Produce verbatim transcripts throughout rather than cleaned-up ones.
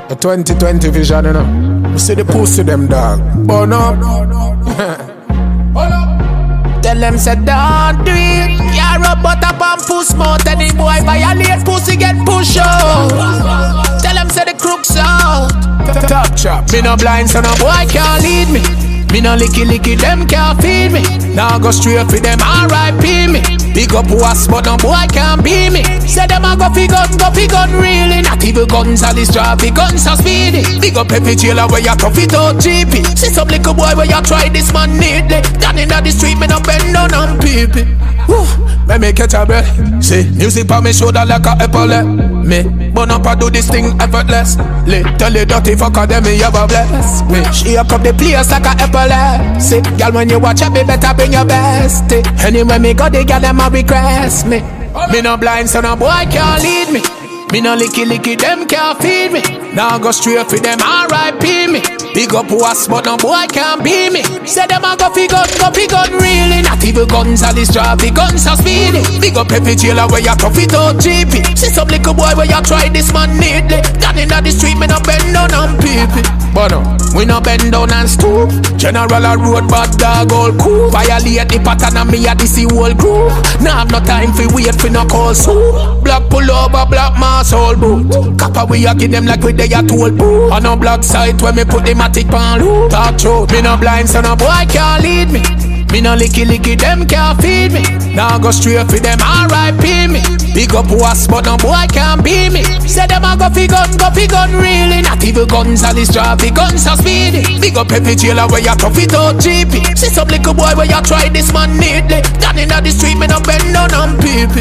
A twenty twenty vision, you know. We see the pussy them dog. Burn up. Tell them say don't do it. Yeah, rub butter and puss mouth. Any boy violate pussy get push out. Tell them say the crooks out. Top chop. Me no blind so no boy can't lead me. Me no licky licky them can't feed me. Now go straight for them R I P me. Big up was but no boy can't be me. Say them a go fi gun, go fi gun really. Not even guns all this traffic, guns so speedy. Big up every jailer where you tough it out G P. See some little boy where you try this man neatly. Down in the street me no bend down on people. Let me catch a breath. See, music on me shoulder like a epaulet. Me, burn up and do this thing effortless. Tell the dirty fucker them me ever bless. Me, she up the place like a epaulet. See, girl when you watch it, me better bring your best. Anyway me got the girl them a request me. Me no blind so no boy can't lead me. Me no licky licky them can't feed me. Now go straight for them R I P me. Big up was but no boy can't be me. Say them a go fi gun, go fi gun really. Not even guns all this traffic, guns so speedy. Big up every jailer where you tough it out G P. See some little boy where you try this man neatly. Down in the street me no bend down on people. But no, we no bend down and stoop. General a road bad dog all cool. Violate the pattern and me a this whole crew. Now have no time for wait for no call soon. Black pull over, black mass all boot. Kappa we a give them like we they a toll booth. On no black side when me put the matic pan loop. Talk true, me no blind so no boy can't lead me. Me no licky licky them can't feed me. Now go straight for them R I P me. Big up was but no boy can't be me. Say them a go fi gun, go fi gun really. Not even guns all this traffic, guns so speedy. Big up every jailer where you tough it out G P. See some little boy where you try this man neatly. Down in the street me no bend down on people.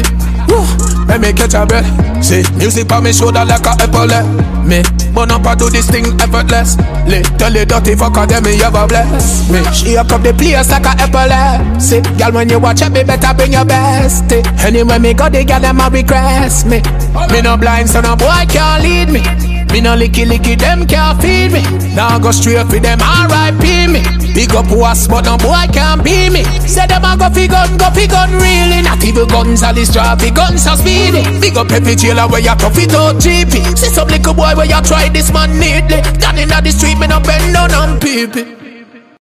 Let me catch a breath. See, music on me shoulder like a epaulet. Me, burn up and do this thing effortless. Tell the dirty fucker them me ever bless. Me, she up the place like a epaulet. See, girl when you watch it, me better bring your best. Anyway me got the girl them a request me. Me no blind so no boy can't lead me. Me no licky licky them can't feed me. Now go straight for them R I P me. Big up was but no boy can't be me. Say them a go fi gun, go fi gun really. Not even guns all this traffic, guns so speedy. Big up every jailer where you tough it out G P. See some little boy where you try this man neatly. Down in the street me no bend down on people.